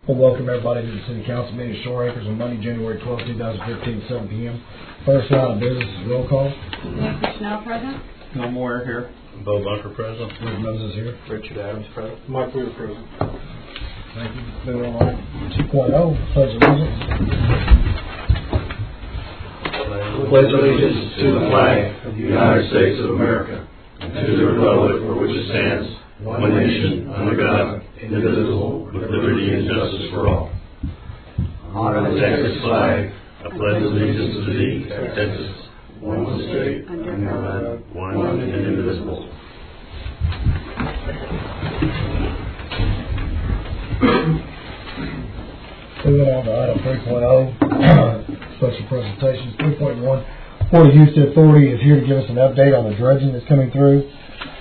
Well, welcome everybody to the City Council meeting of Shore Acres on Monday, January 12, 2015, 7 p.m. First line of business is roll call. Nancy Schnell present. No Moore here. Bo Bunker present. Rick Moses here. Richard Adams present. Mike Weir present. Thank you. Moving on. 2.0, Pledge of Allegiance. Pledge allegiance to the flag of the United States of America and to the republic for which it stands, one nation, under God, indivisible, with liberty and justice for all. Honor the Texas flag. I pledge allegiance to thee, Texas, one state, under God, one and indivisible. Moving on to item 3.0, special presentations. 3.1, Port of Houston Authority is here to give us an update on the dredging that's coming through.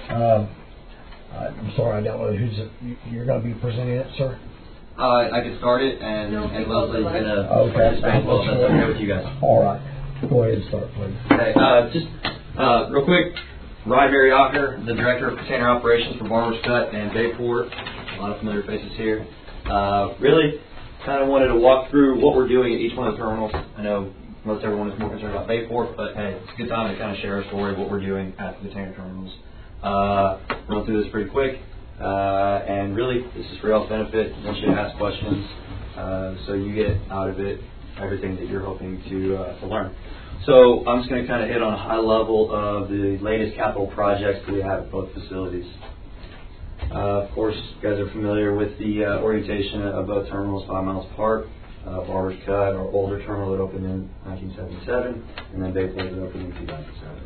I'm sorry, I don't know you're going to be presenting it, sir? I can start it, and Leslie's going to participate. Well, that's okay with you guys. All right. Go ahead and start, please. Okay, just real quick, Ryan Mariocker, the Director of Container Operations for Barber's Cut and Bayport. A lot of familiar faces here. Really kind of wanted to walk through what we're doing at each one of the terminals. I know most everyone is more concerned about Bayport, but hey, it's a good time to kind of share a story of what we're doing at the container terminals. Run through this pretty quick, and really this is for y'all's benefit. I want you to ask questions so you get out of it everything that you're hoping to learn. So I'm just going to kind of hit on a high level of the latest capital projects that we have at both facilities. Of course, you guys are familiar with the orientation of both terminals 5 miles apart. Barber's Cut, our older terminal that opened in 1977, and then Bayport that opened in 2007.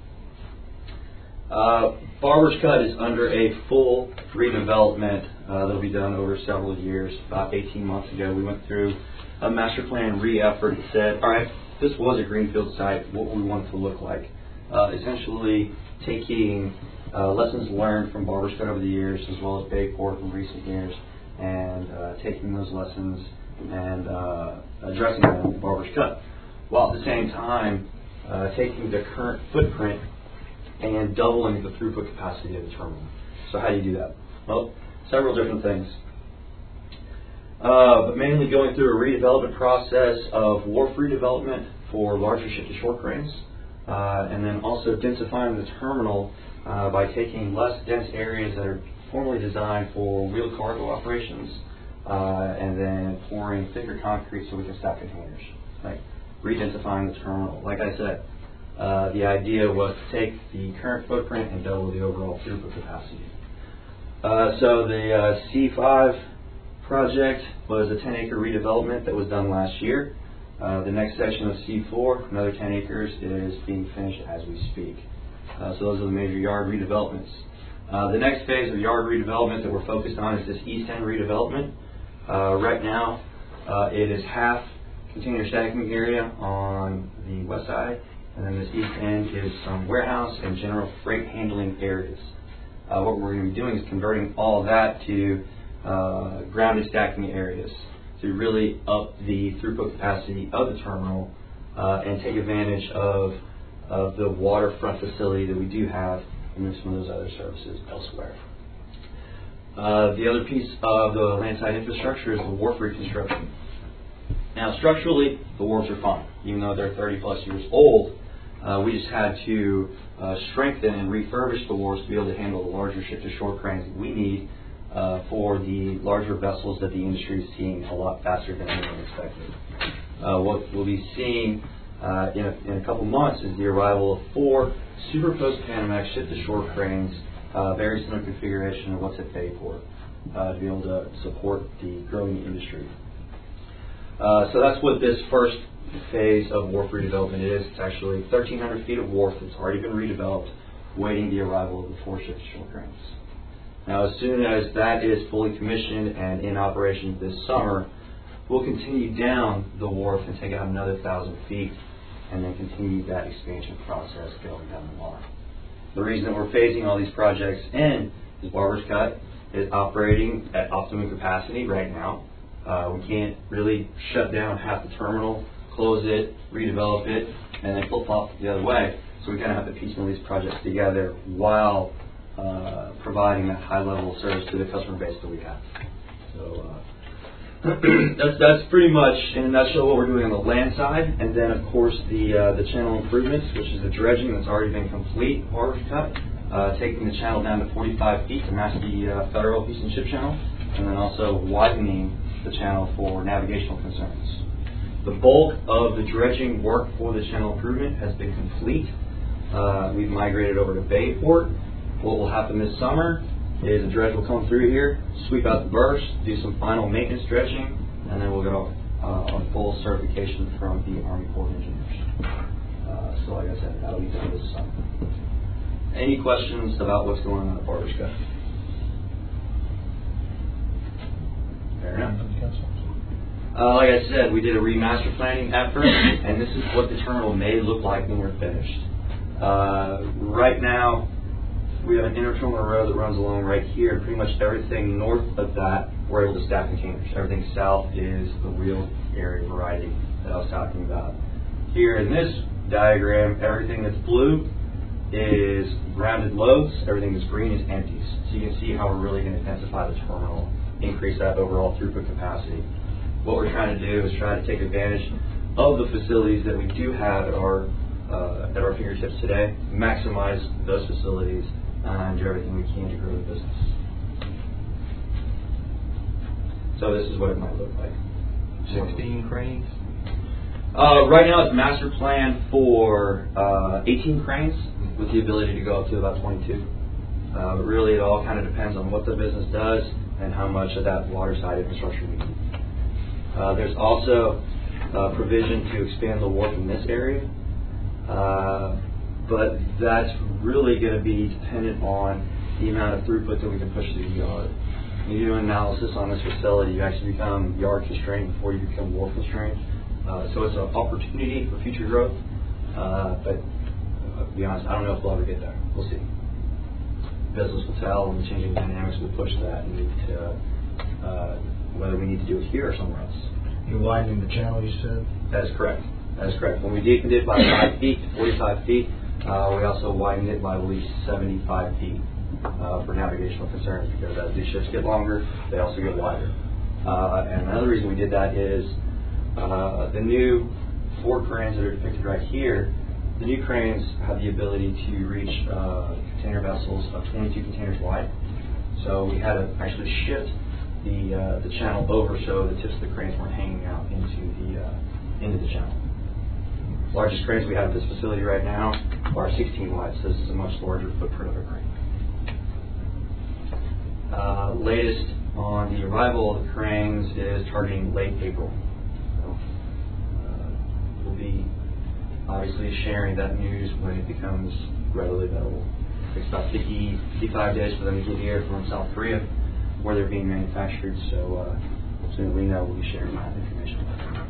Barber's Cut is under a full redevelopment that'll be done over several years. About 18 months ago, we went through a master plan re-effort and said, all right, this was a greenfield site, what we want it to look like. Essentially taking lessons learned from Barber's Cut over the years, as well as Bayport in recent years, and taking those lessons and addressing them in Barber's Cut, while at the same time taking the current footprint and doubling the throughput capacity of the terminal. So how do you do that? Well, several different things. But mainly going through a redevelopment process of wharf redevelopment for larger ship-to-shore cranes, and then also densifying the terminal by taking less dense areas that are formerly designed for wheeled cargo operations, and then pouring thicker concrete so we can stack containers. Like re-densifying the terminal. Like I said, the idea was to take the current footprint and double the overall throughput capacity. So the C5 project was a 10-acre redevelopment that was done last year. The next section of C4, another 10 acres, is being finished as we speak. So those are the major yard redevelopments. The next phase of yard redevelopment that we're focused on is this east end redevelopment. Right now, it is half container stacking area on the west side, and then this east end is some warehouse and general freight handling areas. What we're going to be doing is converting all of that to grounded stacking areas to really up the throughput capacity of the terminal and take advantage of the waterfront facility that we do have and move some of those other services elsewhere. The other piece of the landside infrastructure is the wharf reconstruction. Now, structurally, the wharves are fine, even though they're 30 plus years old. We just had to strengthen and refurbish the wharves to be able to handle the larger ship-to-shore cranes that we need for the larger vessels that the industry is seeing a lot faster than anyone expected. What we'll be seeing in a couple months is the arrival of 4 Super Post Panamax ship-to-shore cranes, very similar configuration of what's at Bayport, to be able to support the growing industry. So that's what this first phase of wharf redevelopment is. It's actually 1,300 feet of wharf that's already been redeveloped, waiting the arrival of the 4 ship-to-shore cranes. Now, as soon as that is fully commissioned and in operation this summer, we'll continue down the wharf and take out another 1,000 feet, and then continue that expansion process going down the line. The reason that we're phasing all these projects in is Barber's Cut is operating at optimum capacity right now. We can't really shut down half the terminal, close it, redevelop it, and then flip-flop the other way. So we kind of have to piecemeal these projects together while providing that high level of service to the customer base that we have. So That's pretty much in a nutshell what we're doing on the land side, and then of course the channel improvements, which is the dredging that's already been complete, Barber's Cut, taking the channel down to 45 feet to match the federal Houston Ship Channel, and then also widening the channel for navigational concerns. The bulk of the dredging work for the channel improvement has been complete. We've migrated over to Bayport. What will happen this summer is a dredge will come through here, sweep out the berths, do some final maintenance dredging, and then we'll go on full certification from the Army Corps of Engineers. So like I said, that'll be done this summer. Any questions about what's going on at Barber's Cut? Fair enough. Like I said, we did a remaster planning effort, and this is what the terminal may look like when we're finished. Right now, we have an interterminal road that runs along right here. Pretty much everything north of that, we're able to stack containers. Everything south is the wheeled area variety that I was talking about. Here in this diagram, everything that's blue is grounded loads. Everything that's green is empties. So you can see how we're really going to intensify the terminal, increase that overall throughput capacity. What we're trying to do is try to take advantage of the facilities that we do have at our fingertips today, maximize those facilities, and do everything we can to grow the business. So this is what it might look like. 16 cranes? Right now it's master plan for 18 cranes with the ability to go up to about 22. But really it all kind of depends on what the business does and how much of that water side infrastructure we need. There's also provision to expand the wharf in this area, but that's really going to be dependent on the amount of throughput that we can push through the yard. When you do an analysis on this facility, you actually become yard constrained before you become wharf constrained. So it's an opportunity for future growth, but to be honest, I don't know if we'll ever get there. We'll see. Business will tell, and the changing dynamics will push that and lead to whether we need to do it here or somewhere else. You're widening the channel, you said? That is correct. That is correct. When we deepened it by 5 feet to 45 feet, we also widened it by at least 75 feet for navigational concerns, because as these ships get longer, they also get wider. And another reason we did that is the new 4 cranes that are depicted right here, the new cranes have the ability to reach container vessels of 22 containers wide. So we had to actually shift the channel over so the tips of the cranes weren't hanging out into the channel. Largest cranes we have at this facility right now are 16 wide, so this is a much larger footprint of a crane. Latest on the arrival of the cranes is targeting late April. So, we'll be obviously sharing that news when it becomes readily available. It takes about 55 days for them to get here from South Korea, where they're being manufactured, so as soon as we know, we'll be sharing that information.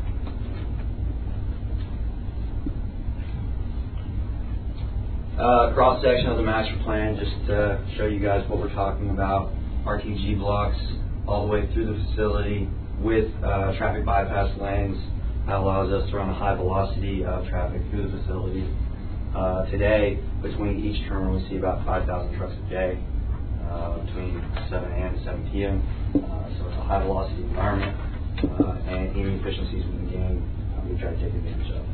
Cross section of the master plan, just to show you guys what we're talking about. RTG blocks all the way through the facility with traffic bypass lanes. That allows us to run a high velocity of traffic through the facility. Today, between each terminal, we see about 5,000 trucks a day. Between 7 a.m. and 7 p.m. So it's a high velocity environment, and any efficiencies we can gain, we try to take advantage of.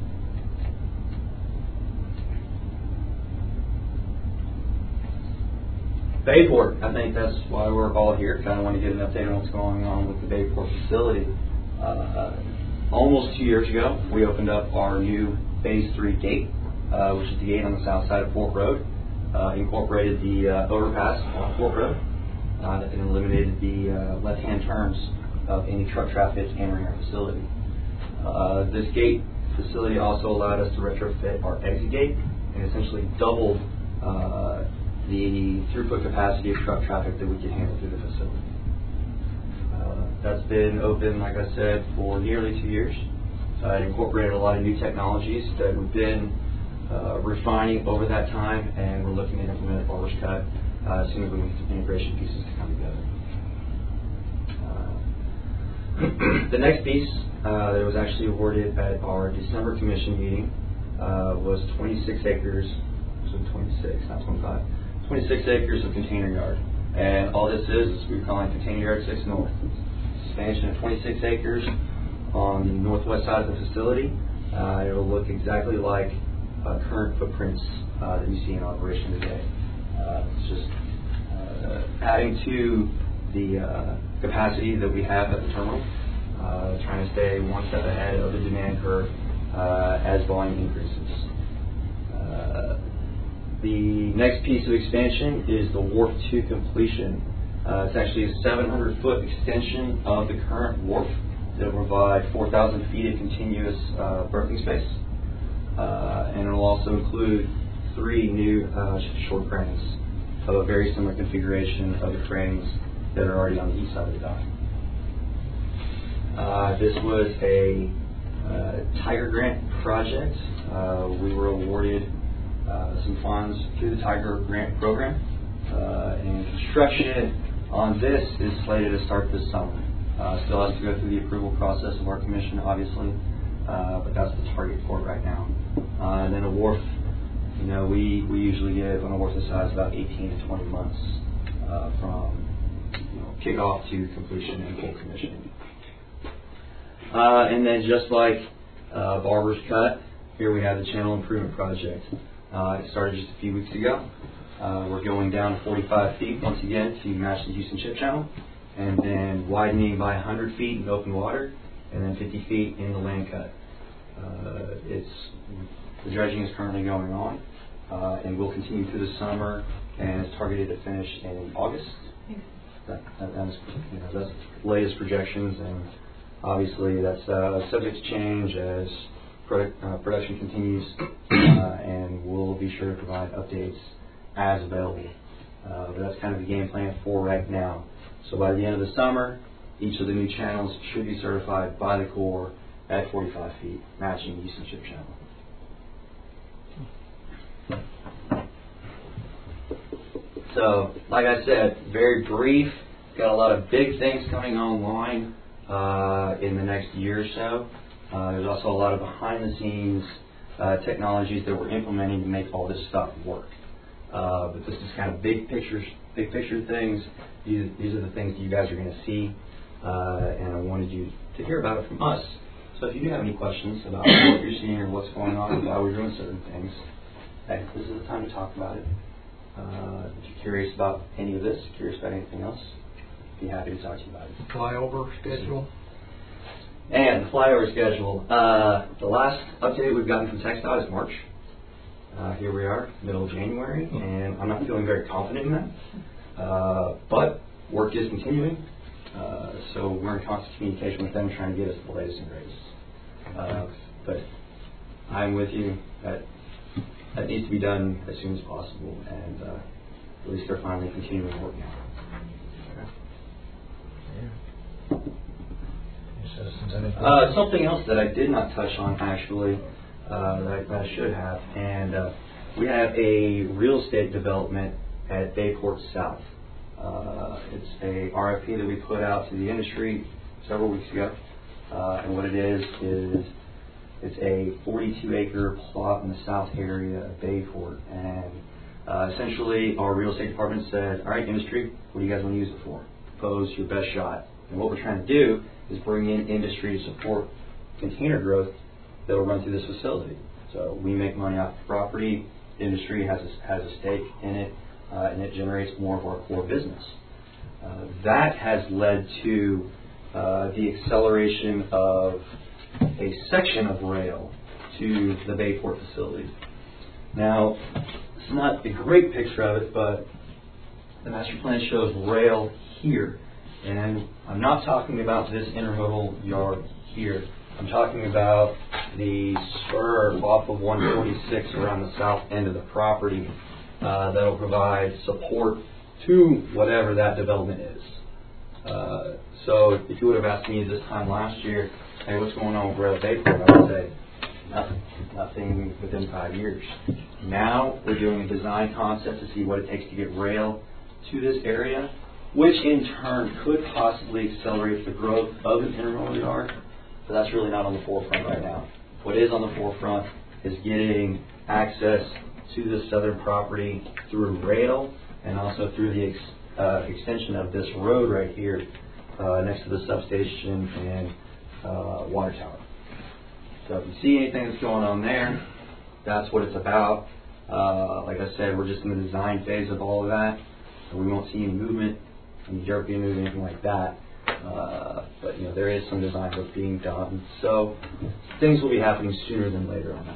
Bayport, I think that's why we're all here. Kind of want to get an update on what's going on with the Bayport facility. Almost 2 years ago, we opened up our new Phase 3 gate, which is the gate on the south side of Fort Road. Incorporated the overpass on Fort Road and eliminated the left-hand turns of any truck traffic entering our facility. This gate facility also allowed us to retrofit our exit gate and essentially doubled the throughput capacity of truck traffic that we can handle through the facility. That's been open, like I said, for nearly 2 years. It incorporated a lot of new technologies that we've been refining over that time, and we're looking to implement at Barber's Cut as soon as we get some integration pieces to come together. The next piece that was actually awarded at our December commission meeting was 26 acres, so 26, not 25, 26 acres of container yard. And all this is we're calling Container Yard 6 North. expansion of 26 acres on the northwest side of the facility. It'll look exactly like current footprints that you see in operation today. It's just adding to the capacity that we have at the terminal, trying to stay one step ahead of the demand curve as volume increases. The next piece of expansion is the Wharf 2 completion. It's actually a 700-foot extension of the current wharf that will provide 4,000 feet of continuous berthing space. And it will also include 3 new short cranes of a very similar configuration of the cranes that are already on the east side of the dock. This was a Tiger Grant project. We were awarded some funds through the Tiger Grant program, and construction on this is slated to start this summer. Still has to go through the approval process of our commission, obviously, but that's the target for it right now. And then a wharf, we usually give on a wharf this size about 18 to 20 months from kickoff to completion and full commissioning. And then just like Barber's Cut, here we have the Channel Improvement Project. It started just a few weeks ago. We're going down 45 feet once again to match the Houston Ship Channel, and then widening by 100 feet in open water, and then 50 feet in the land cut. The dredging is currently going on, and will continue through the summer, and it's targeted to finish in August. That's latest projections, and obviously that's subject to change as production continues, and we'll be sure to provide updates as available. But that's kind of the game plan for right now. So by the end of the summer, each of the new channels should be certified by the Corps at 45 feet, matching the Houston Ship Channel. So, like I said, very brief. Got a lot of big things coming online in the next year or so. There's also a lot of behind-the-scenes technologies that we're implementing to make all this stuff work. But this is kind of big picture things. These are the things that you guys are going to see, and I wanted you to hear about it from us. So if you do have any questions about what you're seeing or what's going on and why we're doing certain things, hey, this is the time to talk about it. If you're curious about any of this, curious about anything else, I'd be happy to talk to you about it. Flyover schedule? And the flyover schedule. The last update we've gotten from TxDOT is March. Here we are, middle of January, and I'm not feeling very confident in that. But work is continuing, so we're in constant communication with them, trying to get us the latest and greatest. But I'm with you. That needs to be done as soon as possible, and at least they're finally continuing work now. Something else that I did not touch on, actually, that I should have, and we have a real estate development at Bayport South. It's a RFP that we put out to the industry several weeks ago, and what it is it's a 42-acre plot in the south area of Bayport, and essentially our real estate department said, all right, industry, what do you guys want to use it for? Propose your best shot. And what we're trying to do is bring in industry to support container growth that will run through this facility. So we make money off the property, industry has a stake in it, and it generates more of our core business. That has led to the acceleration of a section of rail to the Bayport facility. Now, it's not a great picture of it, but the master plan shows rail here. And I'm not talking about this intermodal yard here. I'm talking about the spur off of 146 around the south end of the property that'll provide support to whatever that development is. So if you would have asked me this time last year, hey, what's going on with Rail Bayport, I would say nothing within 5 years. Now we're doing a design concept to see what it takes to get rail to this area, which in turn could possibly accelerate the growth of an intermodal yard, but that's really not on the forefront right now. What is on the forefront is getting access to the southern property through rail and also through the extension of this road right here next to the substation and water tower. So if you see anything that's going on there, that's what it's about. Like I said, we're just in the design phase of all of that, so we won't see any movement, any dirt being moved, anything like that. But there is some design work being done, so things will be happening sooner than later on that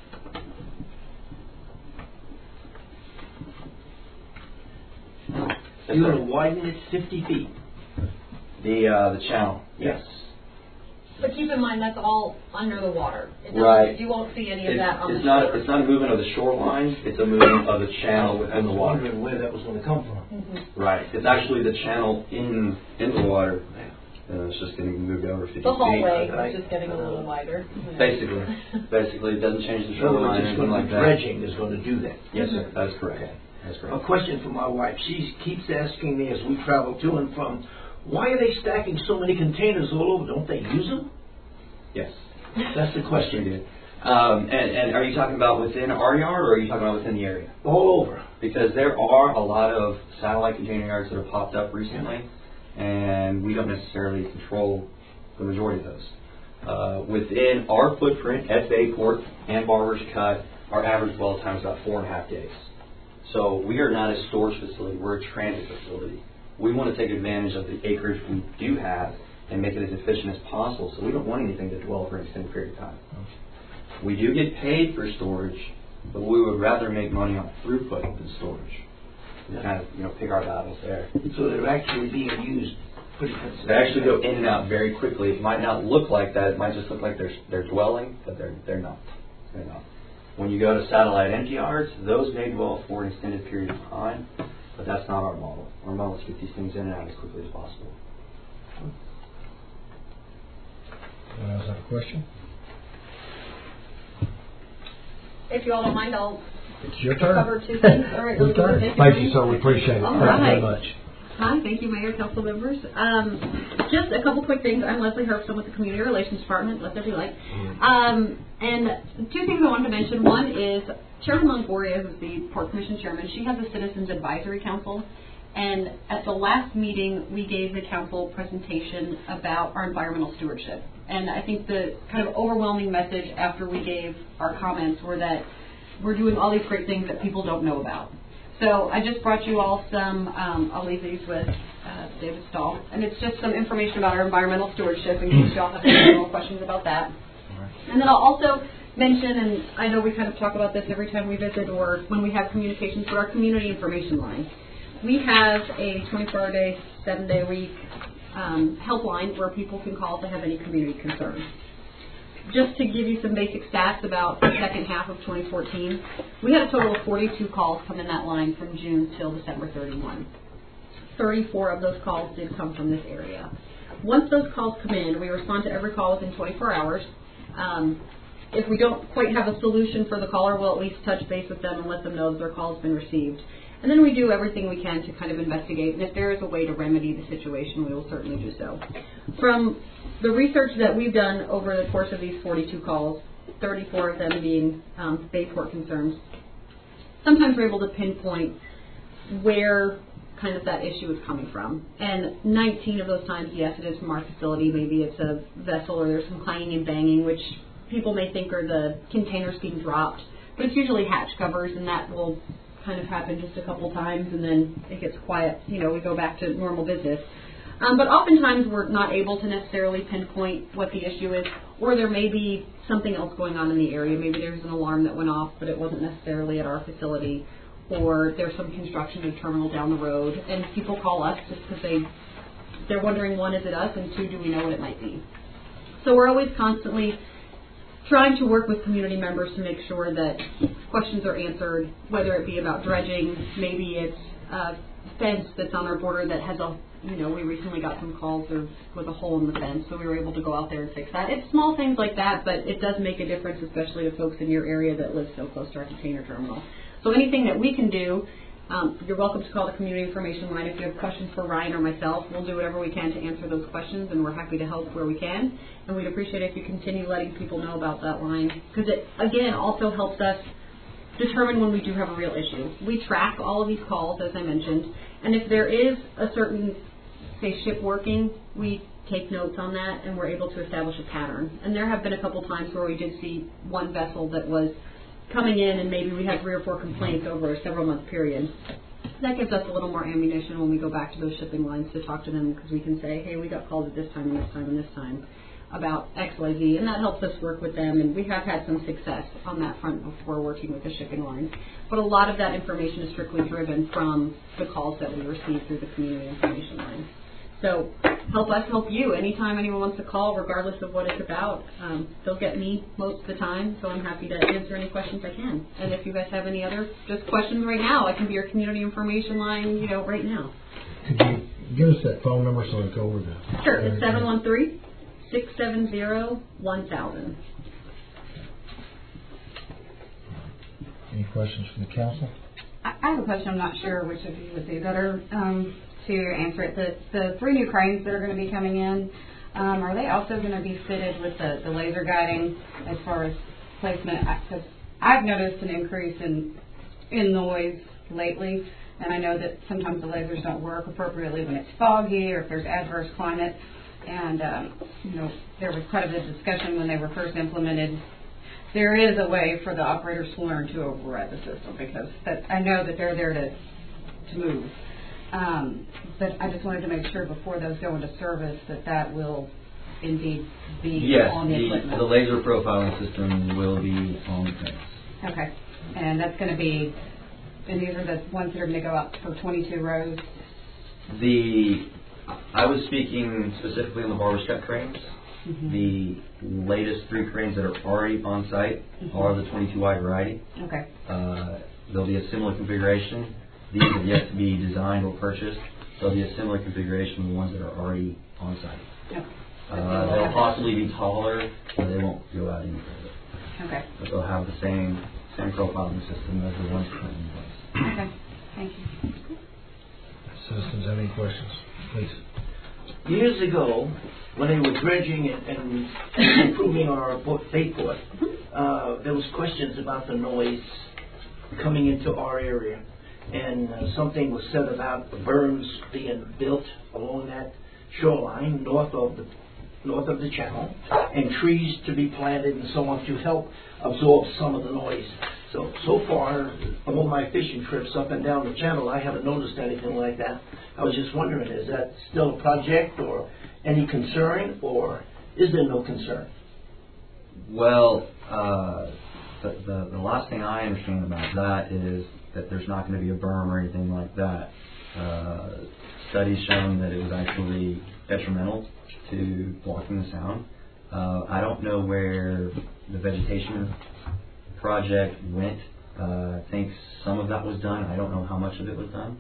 front. You're going to widen it 50 feet. The channel, yes. But keep in mind, that's all under the water. Right. You won't see any of that on It's the not. shore. It's not a movement of the shoreline. It's a movement of the channel within the water. Wondering where that was going to come from. Right. It's actually the channel in the water. It's just getting moved over 50 feet. The hallway is just getting a little wider. Basically, it doesn't change the In other shoreline or words, it's going anything to like be that. dredging is going to do that. Yes, sir. That's correct. Okay. That's A correct. question for my wife. She keeps asking me as we travel to and from, why are they stacking so many containers all over? Don't they use them? Yes. That's the question. And are you talking about within our yard, or are you talking about within the area? All over. Because there are a lot of satellite container yards that have popped up recently, and we don't necessarily control the majority of those. Within our footprint at Bayport and Barber's Cut, our average dwell time is about 4.5 days. So we are not a storage facility, we're a transit facility. We want to take advantage of the acreage we do have and make it as efficient as possible, so we don't want anything to dwell for an extended period of time. We do get paid for storage, but we would rather make money on throughput than storage. We kind of pick our battles there. So they're actually being used pretty consistently. They actually go in and out very quickly. It might not look like that. It might just look like they're dwelling, but they're not. They're not. When you go to satellite empty yards, those may dwell for an extended period of time, but that's not our model. Our model is to get these things in and out as quickly as possible. Anyone else have a question? If you all don't mind, I'll It's your turn. cover two things. All right, Your turn. Thank you, sir. We appreciate it. All Thank you very right. much. Hi, thank you, Mayor, council members. Just a couple quick things. I'm Leslie Herbst with the Community Relations Department, let there be light. And two things I wanted to mention. One is Chairman Longoria, who's the Port Commission Chairman, she has a Citizens Advisory Council. And at the last meeting, we gave the council presentation about our environmental stewardship. And I think the kind of overwhelming message after we gave our comments were that we're doing all these great things that people don't know about. So I just brought you all some, I'll leave these with David Stahl, and it's just some information about our environmental stewardship in case you all have any more questions about that. And then I'll also mention, and I know we kind of talk about this every time we visit or when we have communications, but our community information line. We have a 24-hour day, 7-day-a-week helpline where people can call if they have any community concerns. Just to give you some basic stats about the second half of 2014, we had a total of 42 calls come in that line from June till December 31. 34 of those calls did come from this area. Once those calls come in, we respond to every call within 24 hours. If we don't quite have a solution for the caller, we'll at least touch base with them and let them know that their call has been received. And then we do everything we can to kind of investigate. And if there is a way to remedy the situation, we will certainly do so. From the research that we've done over the course of these 42 calls, 34 of them being Bayport concerns, sometimes we're able to pinpoint where kind of that issue is coming from. And 19 of those times, yes, it is from our facility. Maybe it's a vessel or there's some clanging and banging, which people may think are the containers being dropped. But it's usually hatch covers, and that will kind of happen just a couple times, and then it gets quiet. We go back to normal business. But oftentimes we're not able to necessarily pinpoint what the issue is, or there may be something else going on in the area. Maybe there's an alarm that went off, but it wasn't necessarily at our facility, or there's some construction of a terminal down the road, and people call us just because they're wondering, one, is it us, and two, do we know what it might be? So we're always constantly trying to work with community members to make sure that questions are answered, whether it be about dredging, maybe it's a fence that's on our border that has we recently got some calls with a hole in the fence, so we were able to go out there and fix that. It's small things like that, but it does make a difference, especially to folks in your area that live so close to our container terminal. So anything that we can do, you're welcome to call the community information line. If you have questions for Ryan or myself, we'll do whatever we can to answer those questions, and we're happy to help where we can. And we'd appreciate it if you continue letting people know about that line, because it, again, also helps us determine when we do have a real issue. We track all of these calls, as I mentioned, and if there is a certain say ship working, we take notes on that and we're able to establish a pattern. And there have been a couple times where we did see one vessel that was coming in and maybe we had 3 or 4 complaints over a several month period. That gives us a little more ammunition when we go back to those shipping lines to talk to them, because we can say, hey, we got called at this time and this time and this time about XYZ, and that helps us work with them, and we have had some success on that front before working with the shipping lines. But a lot of that information is strictly driven from the calls that we receive through the community information line. So help us help you. Anytime anyone wants to call, regardless of what it's about, they'll get me most of the time, so I'm happy to answer any questions I can. And if you guys have any other just questions right now, I can be your community information line, right now. Could you give us that phone number so I can go over the... Sure, it's 713-670-1000. Any questions from the council? I have a question. I'm not sure which of you would be better to answer it. The 3 new cranes that are going to be coming in, are they also going to be fitted with the laser guiding as far as placement? Because I've noticed an increase in noise lately, and I know that sometimes the lasers don't work appropriately when it's foggy or if there's adverse climate. And, there was quite a bit of discussion when they were first implemented. There is a way for the operators to learn to override the system, because I know that they're there to move. But I just wanted to make sure before those go into service that will indeed be on the equipment. Yes, the laser profiling system will be on the cranes. Okay. And that's going to be, and these are the ones that are going to go up for 22 rows? I was speaking specifically on the barber step cranes. Mm-hmm. The latest 3 cranes that are already on site are the 22 wide variety. Okay. There'll be a similar configuration. These have yet to be designed or purchased. There'll be a similar configuration to the ones that are already on site. Okay. They'll possibly be taller, but they won't go out any further. Okay. But they'll have the same profiling system as the ones currently in place. Okay. Thank you. Citizens have any questions? Please. Years ago, when they were dredging and improving our Bayport, there was questions about the noise coming into our area, and something was said about the berms being built along that shoreline north of the channel, and trees to be planted and so on to help absorb some of the noise. So far, on all my fishing trips up and down the channel, I haven't noticed anything like that. I was just wondering, is that still a project or any concern, or is there no concern? Well, the last thing I understand about that is that there's not going to be a berm or anything like that. Studies shown that it was actually detrimental to blocking the sound. I don't know where the vegetation project went. I think some of that was done. I don't know how much of it was done,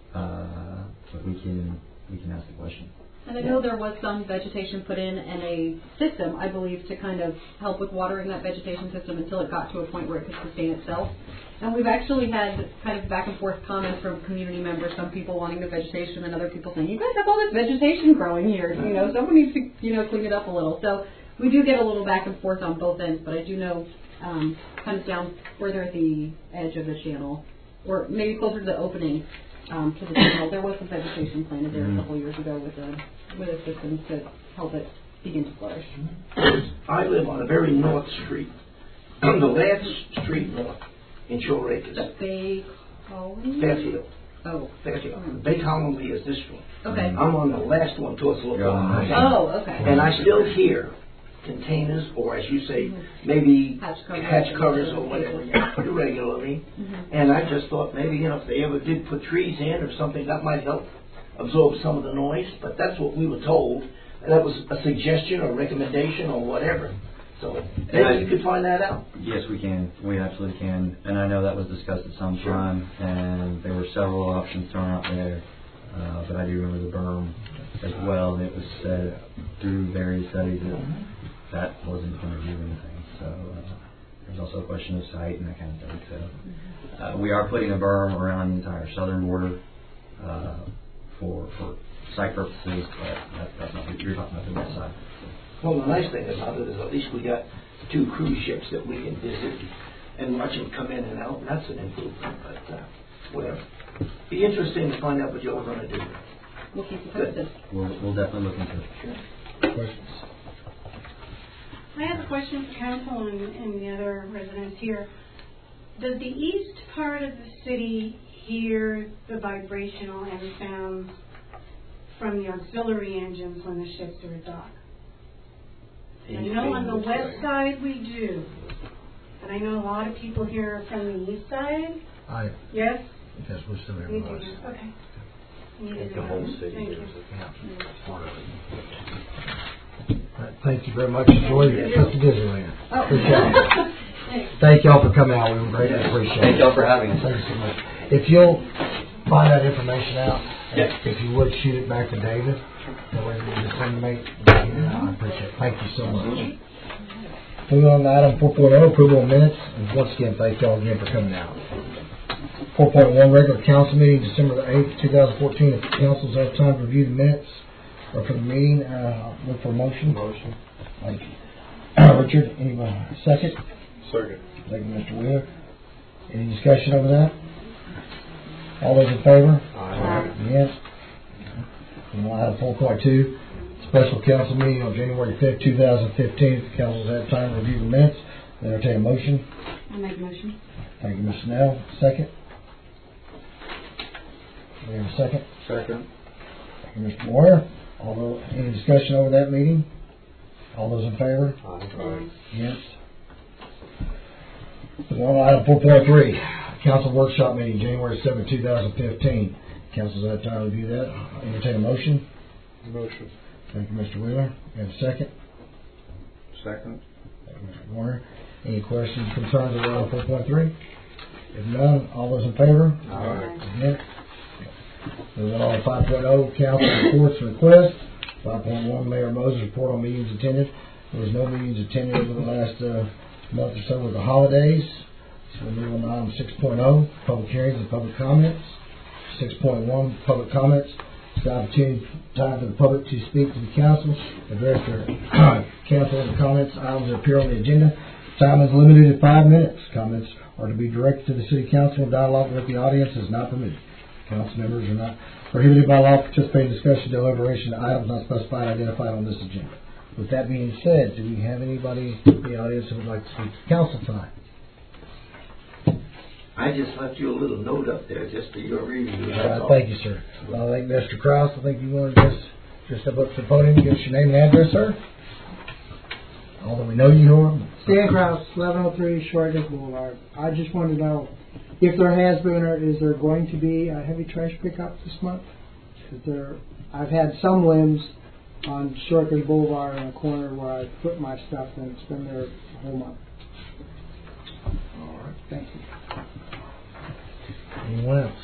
but we can ask the question. And I know there was some vegetation put in and a system, I believe, to kind of help with watering that vegetation system until it got to a point where it could sustain itself. And we've actually had kind of back and forth comments from community members, some people wanting the vegetation and other people saying, you guys have all this vegetation growing here, someone needs to, clean it up a little. So we do get a little back and forth on both ends, but I do know kind of down further at the edge of the channel, or maybe closer to the opening to the channel, there was some vegetation planted there a couple years ago with a system to help it begin to flourish. I live on a very north street, on the last street north in Shore Acres. Bay Colony? Fairfield. Oh. Fairfield. Bay Colony is this one. Okay. I'm on the last one towards the local. Oh, okay. And I still hear containers, or as you say, maybe hatch covers or whatever, irregularly. And I just thought maybe, if they ever did put trees in or something, that might help absorb some of the noise. But that's what we were told. And that was a suggestion or recommendation or whatever. So maybe you could find that out. Yes, we can. We absolutely can. And I know that was discussed at some time, and there were several options thrown out there. But I do remember the berm as well, and it was said through various studies that wasn't going to do anything. So there's also a question of site and that kind of thing. So we are putting a berm around the entire southern border for site purposes, but that's not what you're talking about the west side. Well, the nice thing about it is at least we got 2 cruise ships that we can visit and watch them come in and out, and that's an improvement, but whatever. Be interesting to find out what you're going to do. we'll keep you posted. We'll definitely look into it. Questions? I have a question for council and the other residents here. Does the east part of the city hear the vibrational and sounds from the auxiliary engines when the ships are at dock? I know on the west side we do, but I know a lot of people here from the east side. Yes? Yes, we're still here. We do. Okay. The whole city Thank is you. part of it. All right, thank you very much. Enjoy your trip to Disneyland. Oh. Appreciate it. Thank y'all for coming out. We greatly appreciate it. Thank y'all for having us. Thank you so much. If you'll find that information out, if you would shoot it back to David, that way we can disseminate. I appreciate it. Thank you so much. Moving on to item 4.0, approval of minutes. And once again, thank y'all again for coming out. 4.1, regular council meeting, December the 8th, 2014. If the council's have time to review the minutes or for the meeting, look for a motion. Motion. Thank you. Richard, anyone? Second? Second. Thank you, Mr. Wheeler. Any discussion over that? All those in favor? Aye. Yes. And item 4.2, special council meeting on January 5th, 2015. If the council's had time to review the minutes, entertain a motion. I'll make a motion. Thank you, Mr. Snell. Second? We have a second? Second. Thank you, Mr. Moyer. Any discussion over that meeting? All those in favor? Aye. Yes. Item 4.3, council workshop meeting, January 7th, 2015. Council's had time to review that. Entertain a motion. Motion. Thank you, Mr. Wheeler. We have a second. Second. Thank you, Mr. Warner. Any questions, concerns around 4.3? If none, all those in favor? Aye. Yes. Moving on to 5.0, council reports and requests. 5.1, Mayor Moses report on meetings attended. There was no meetings attended over the last month or so with the holidays. So we'll move on to item 6.0, public hearings and public comments. 6.1, public comments. It's the opportunity time for the public to speak to the council, address their council and comments, items that appear on the agenda. Time is limited to 5 minutes. Comments are to be directed to the city council. Dialogue with the audience is not permitted. Council members are not prohibited by law to participate in discussion, deliberation, items not specified, identified on this agenda. With that being said, do we have anybody in the audience who would like to speak to council tonight? I just left you a little note up there just for your review. That's all. Thank you, sir. I think Mr. Krause, I think you want to just step up to the podium and give us your name and address, sir. Although we know you are. Stan Krause, 1103 Short Lake Boulevard. I just wanted to know if there has been or is there going to be a heavy trash pickup this month? I've had some limbs on Short Lake Boulevard in a corner where I put my stuff and it's been there a whole month. All right. Thank you. Anyone else?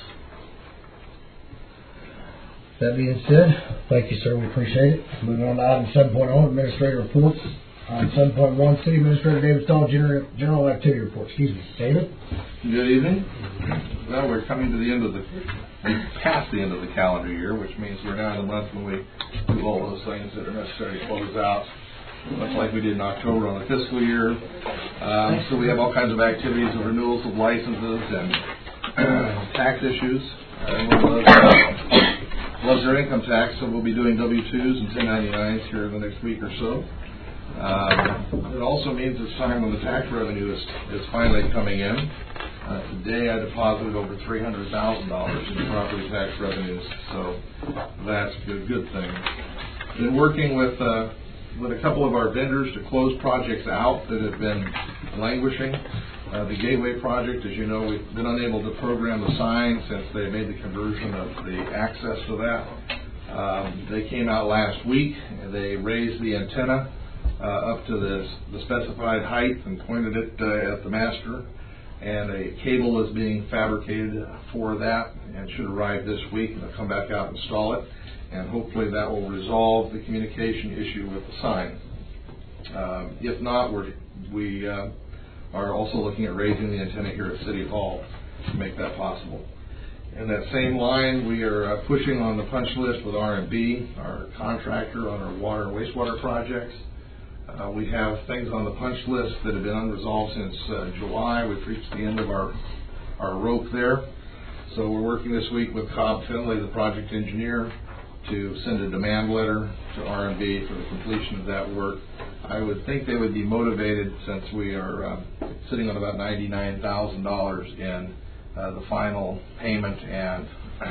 That being said, thank you, sir. We appreciate it. Moving on to item 7.0, administrative reports. On 7.1, City Administrator David Stahl, general activity report. Excuse me, David. Good evening. Well, we're coming to the end of past the end of the calendar year, which means we're now in the month when we do all those things that are necessary to close out, much like we did in October on the fiscal year. So we have all kinds of activities of renewals of licenses and tax issues. Everyone loves their income tax, so we'll be doing W-2s and 1099s here in the next week or so. It also means it's time when the tax revenue is finally coming in. Today I deposited over $300,000 in property tax revenues, so that's a good thing. Been working with a couple of our vendors to close projects out that have been languishing. The Gateway project, as you know, we've been unable to program the sign since they made the conversion of the access to that. They came out last week and they raised the antenna up to the specified height and pointed it at the master, and a cable is being fabricated for that and should arrive this week, and they'll come back out and install it, and hopefully that will resolve the communication issue with the sign. If not, we are also looking at raising the antenna here at City Hall to make that possible. In that same line, we are pushing on the punch list with R&B, our contractor on our water and wastewater projects. We have things on the punch list that have been unresolved since July. We've reached the end of our rope there. So we're working this week with Cobb Finley, the project engineer, to send a demand letter to RMB for the completion of that work. I would think they would be motivated, since we are sitting on about $99,000 in the final payment and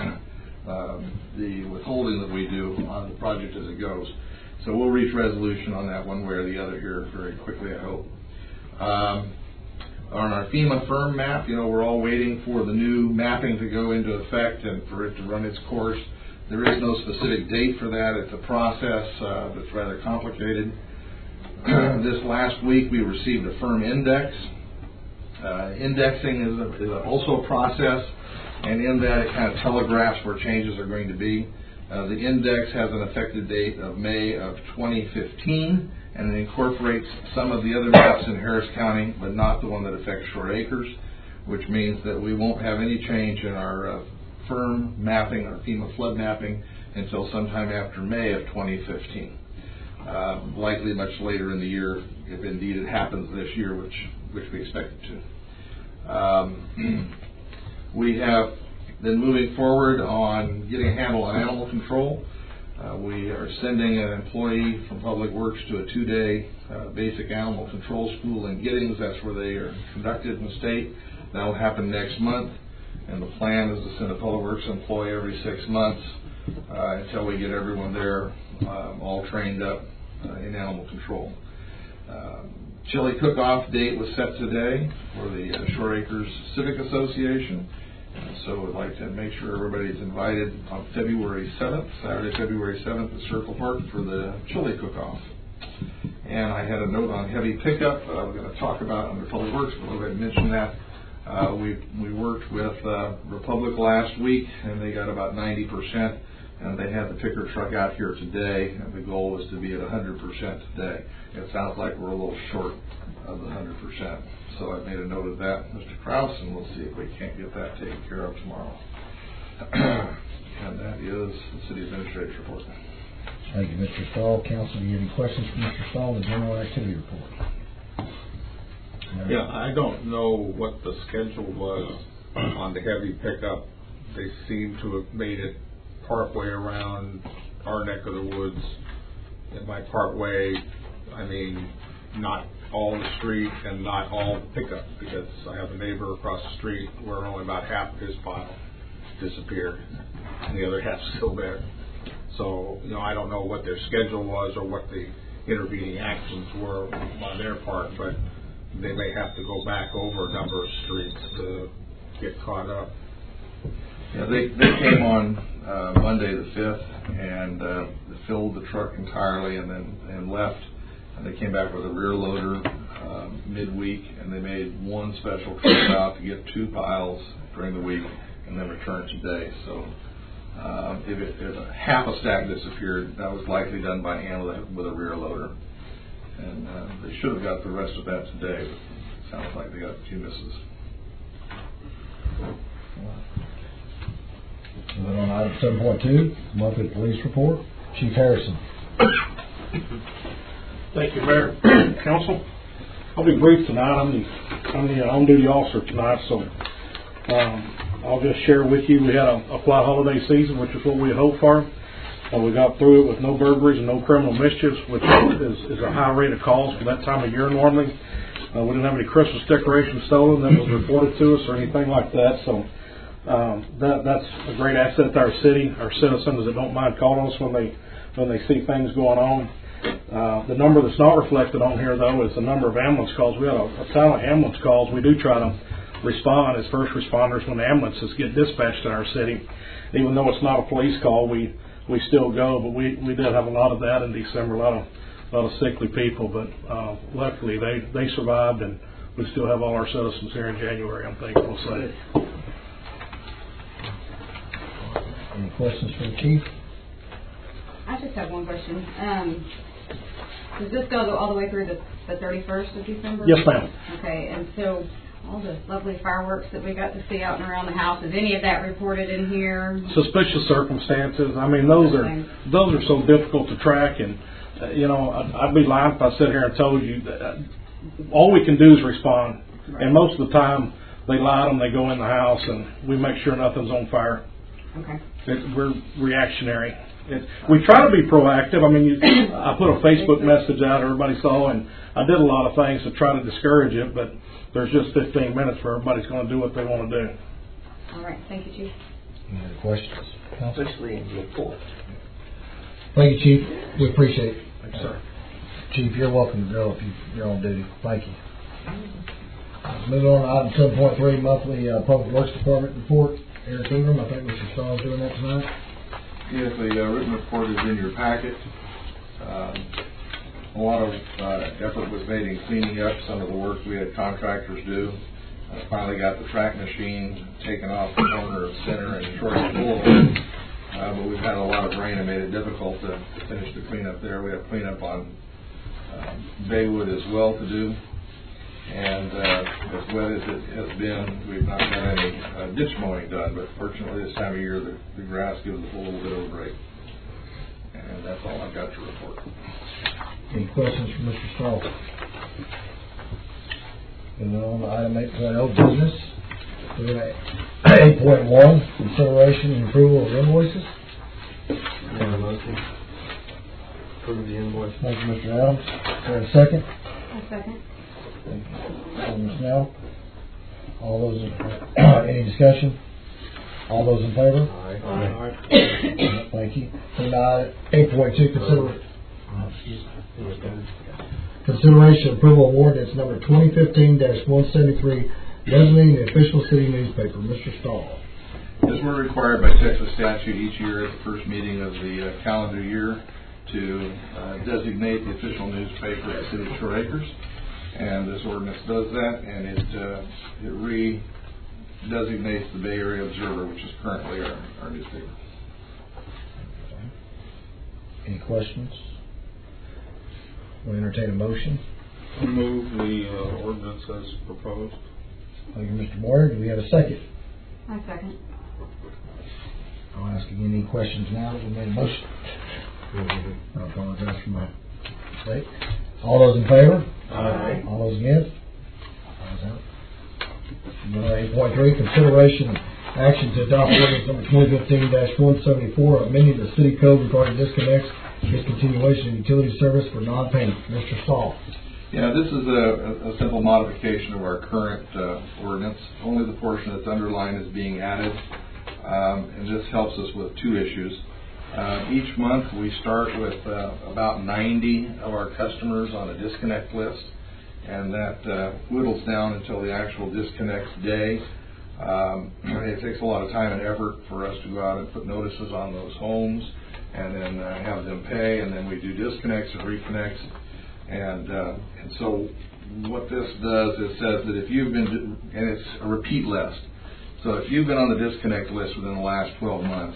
the withholding that we do on the project as it goes. So we'll reach resolution on that one way or the other here very quickly, I hope. On our FEMA firm map, we're all waiting for the new mapping to go into effect and for it to run its course. There is no specific date for that. It's a process that's rather complicated. This last week we received a firm index. Indexing is also a process, and in that it kind of telegraphs where changes are going to be. The index has an effective date of May of 2015, and it incorporates some of the other maps in Harris County, but not the one that affects Short Acres, which means that we won't have any change in our firm mapping, our FEMA flood mapping, until sometime after May of 2015. Likely much later in the year, if indeed it happens this year, which we expect it to. We have been moving forward on getting a handle on animal control. We are sending an employee from Public Works to a 2-day basic animal control school in Giddings. That's where they are conducted in the state. That will happen next month. And the plan is to send a Public Works employee every 6 months until we get everyone there all trained up in animal control. Chili cook-off date was set today for the Short Acres Civic Association. So we'd like to make sure everybody's invited on February 7th, Saturday, February 7th at Circle Park for the chili cook-off. And I had a note on heavy pickup we're going to talk about under Public Works, but I mentioned that. We worked with Republic last week, and they got about 90%, and they had the picker truck out here today, and the goal was to be at 100% today. It sounds like we're a little short of the 100%. So I made a note of that, Mr. Krause, and we'll see if we can't get that taken care of tomorrow. And that is the City Administrator's report. Thank you, Mr. Stahl. Council, do you have any questions for Mr. Stahl, the General Activity Report? Yeah, I don't know what the schedule was on the heavy pickup. They seem to have made it partway around our neck of the woods. And by partway, I mean not all the street and not all the pickup, because I have a neighbor across the street where only about half of his pile disappeared and the other half's still there. So, I don't know what their schedule was or what the intervening actions were on their part, but they may have to go back over a number of streets to get caught up. Yeah, they came on Monday the 5th and filled the truck entirely and left. And they came back with a rear loader midweek, and they made one special trip out to get 2 piles during the week and then returned today. So if a half a stack disappeared, that was likely done by hand with a rear loader. And they should have got the rest of that today, but it sounds like they got a few misses. And then on item 7.2, monthly police report, Chief Harrison. Thank you, Mayor. Council, I'll be brief tonight. I'm the on-duty officer tonight, so I'll just share with you. We had a fly holiday season, which is what we had hoped for. We got through it with no burglaries and no criminal mischiefs, which is a high rate of calls for that time of year normally. We didn't have any Christmas decorations stolen that was reported to us or anything like that, so that's a great asset to our city, our citizens that don't mind calling us when they see things going on. The number that's not reflected on here, though, is the number of ambulance calls. We had a ton of ambulance calls. We do try to respond as first responders when the ambulances get dispatched in our city. Even though it's not a police call, we still go. But we did have a lot of that in December, a lot of sickly people. But luckily, they survived, and we still have all our citizens here in January, I'm thankful to say. Any questions for the Chief? I just have one question. Does this go all the way through the 31st of December? Yes, ma'am. Okay, and so all the lovely fireworks that we got to see out and around the house, is any of that reported in here? Suspicious circumstances. I mean, those are so difficult to track, and I'd be lying if I sit here and told you that all we can do is respond. Right. And most of the time, they light them, they go in the house, and we make sure nothing's on fire. Okay. We're reactionary, We try to be proactive. I mean, I put a Facebook message out, everybody saw, and I did a lot of things to try to discourage it, but there's just 15 minutes where everybody's going to do what they want to do. All right. Thank you, Chief. Any other questions? Especially in the report. Thank you, Chief. We appreciate it. Thanks, sir. Chief, you're welcome to go if you're on duty. Thank you. Moving on to item 7.3, monthly Public Works Department report. Eric Ingram, I think Mr. Stahl's doing that tonight. Yes, the written report is in your packet. A lot of effort was made in cleaning up some of the work we had contractors do. Finally got the track machine taken off the corner of Center and Shorty Boulevard. But we've had a lot of rain and made it difficult to finish the cleanup there. We have cleanup on Baywood as well to do. And as wet as it has been, we've not got any ditch mowing done. But fortunately, this time of year, the grass gives us a little bit of a break. And that's all I've got to report. Any questions from Mr. Stahl? And then on to item 8.0, business. We're going to 8.1, consideration and approval of invoices. Approve the invoice. Thank you, Mr. Adams. Is there a second? A second. Thank you, Ms. Snell. All those, any discussion? All those in favor? Aye. Thank you. And 8.2, consideration and approval of ordinance number 2015-173, designating the official city newspaper. Mr. Stahl. As we're required by Texas statute each year at the first meeting of the calendar year to designate the official newspaper of the city of Short Acres. And this ordinance does that, and it re-designates the Bay Area Observer, which is currently our newspaper. Any questions? We'll entertain a motion. Move the ordinance as proposed. Thank you, Mr. Moyer. Do we have a second? I second. I'll ask again any questions now that we made a motion. I apologize for my mistake. All those in favor? Aye. All those against? Ayes have it. 8.3, consideration and action to adopt ordinance number 2015-174, amending the city code regarding disconnects, discontinuation of utility service for non-payment. Mr. Stahl. Yeah, this is a simple modification of our current ordinance. Only the portion that's underlined is being added, and this helps us with two issues. Each month we start with about 90 of our customers on a disconnect list, and that whittles down until the actual disconnects day. It takes a lot of time and effort for us to go out and put notices on those homes and then have them pay, and then we do disconnects and reconnects. And so what this does is says that if you've been, and it's a repeat list, so if you've been on the disconnect list within the last 12 months,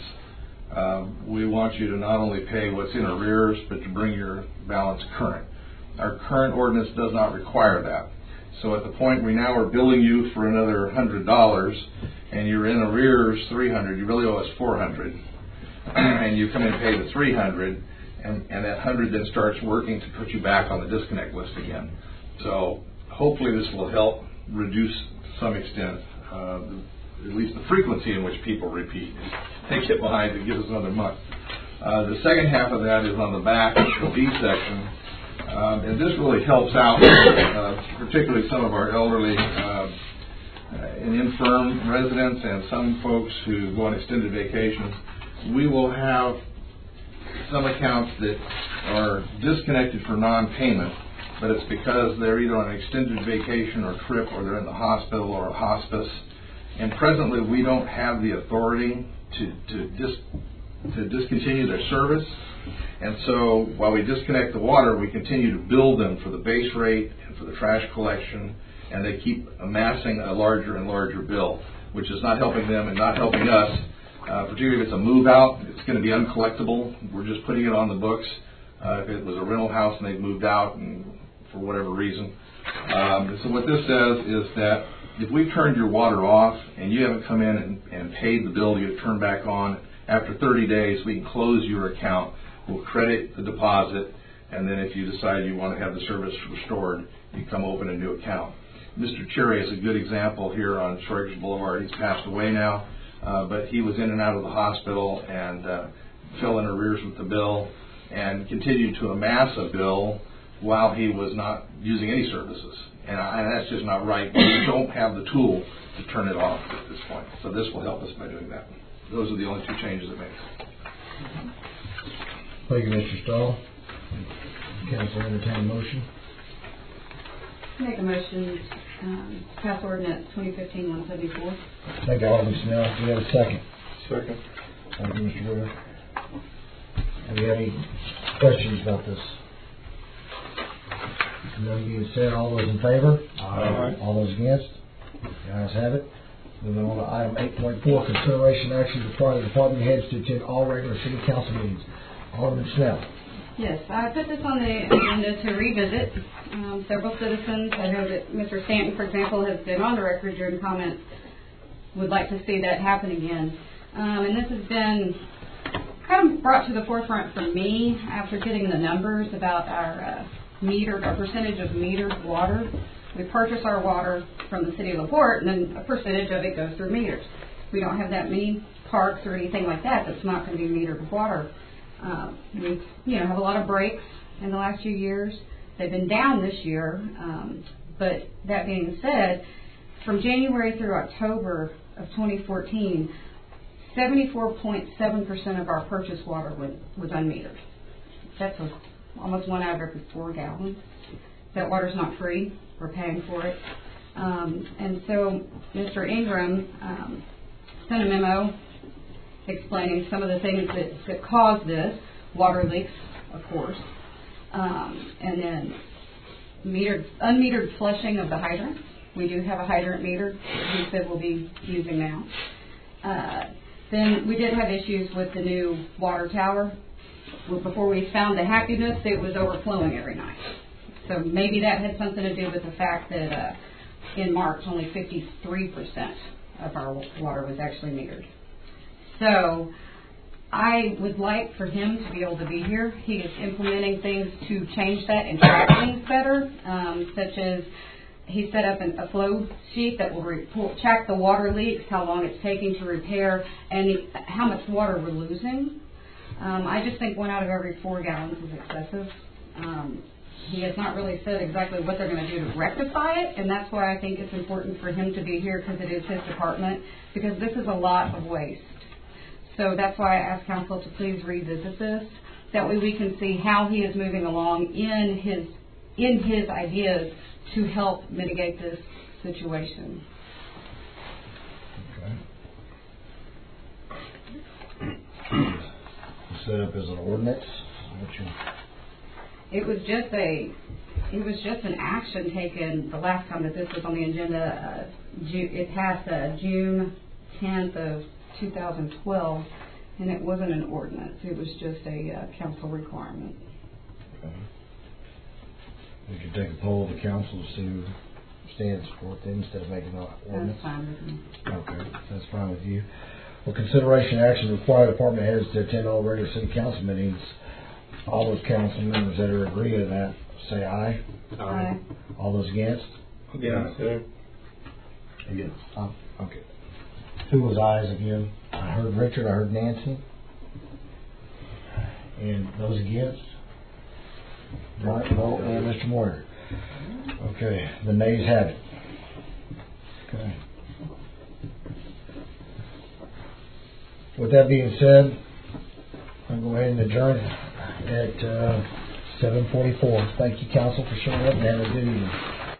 we want you to not only pay what's in arrears, but to bring your balance current. Our current ordinance does not require that. So at the point we now are billing you for another $100, and you're in arrears $300, you really owe us $400, and you come in and pay the $300, and that $100 then starts working to put you back on the disconnect list again. So hopefully this will help reduce to some extent at least the frequency in which people repeat. They get behind, it gives us another month. The second half of that is on the back, the B section. And this really helps out, particularly some of our elderly and infirm residents and some folks who go on extended vacations. We will have some accounts that are disconnected for non-payment, but it's because they're either on an extended vacation or trip, or they're in the hospital or a hospice. And presently we don't have the authority to discontinue their service. And so while we disconnect the water, we continue to bill them for the base rate and for the trash collection, and they keep amassing a larger and larger bill, which is not helping them and not helping us. Particularly if it's a move out, it's going to be uncollectible. We're just putting it on the books. If it was a rental house and they've moved out and for whatever reason. So what this says is that if we've turned your water off and you haven't come in and paid the bill you've turned back on, after 30 days we can close your account. We'll credit the deposit, and then if you decide you want to have the service restored, you come open a new account. Mr. Cherry is a good example here on Short Acres Boulevard. He's passed away now, but he was in and out of the hospital, and fell in arrears with the bill and continued to amass a bill while he was not using any services. And that's just not right. We don't have the tool to turn it off at this point. So this will help us by doing that. Those are the only two changes it makes. Thank you, Mr. Stahl. Council entertain a motion. Make a motion, pass ordinance 2015-174. Thank you, Alderman Snell. Do we have a second? Second. Thank you, Mr. Wood. Have you any questions about this? None being said, all those in favor? Aye. All those against? The ayes have it. Moving on to item 8.4, consideration action to require the department heads to attend all regular city council meetings. Alderman Snell. Yes, I put this on the agenda to revisit. Several citizens, I know that Mr. Stanton, for example, has been on the record during comments, would like to see that happen again. And this has been kind of brought to the forefront for me after getting the numbers about our our percentage of metered water. We purchase our water from the city of LaPorte, and then a percentage of it goes through meters. We don't have that many parks or anything like that that's not going to be metered with water. We have a lot of breaks in the last few years. They've been down this year, but that being said, from January through October of 2014, 74.7% of our purchased water was unmetered. That's almost 1 out of every 4 gallons. That water's not free. We're paying for it. And so Mr. Ingram sent a memo explaining some of the things that cause this. Water leaks, of course. And then unmetered flushing of the hydrants. We do have a hydrant meter he said we'll be using now. Then we did have issues with the new water tower. Before we found the happiness, it was overflowing every night. So maybe that had something to do with the fact that in March only 53% of our water was actually metered. So I would like for him to be able to be here. He is implementing things to change that and track things better, such as he set up a flow sheet that will track the water leaks, how long it's taking to repair, and how much water we're losing. I just think 1 out of every 4 gallons is excessive. He has not really said exactly what they're going to do to rectify it, and that's why I think it's important for him to be here, because it is his department, because this is a lot of waste. So that's why I asked council to please revisit this. That way we can see how he is moving along in his ideas to help mitigate this situation. Okay. Set up as an ordinance. It was just an action taken the last time that this was on the agenda. It passed June 10th of 2012, and it wasn't an ordinance. It was just a council requirement. Okay. We could take a poll of the council to see who stands for it instead of making an ordinance. That's fine with me. Okay, that's fine with you. Well, consideration action to require department heads to attend all regular city council meetings. All those council members that are agreeing to that, say aye. Aye. All those against? Against. Against. Okay. Who was ayes again? I heard Richard, I heard Nancy. And those against? Mark, Bo, and Mr. Moyer. Okay, the nays have it. Okay. With that being said, I'll go ahead and adjourn at 7:44. Thank you, council, for showing up and have a good evening.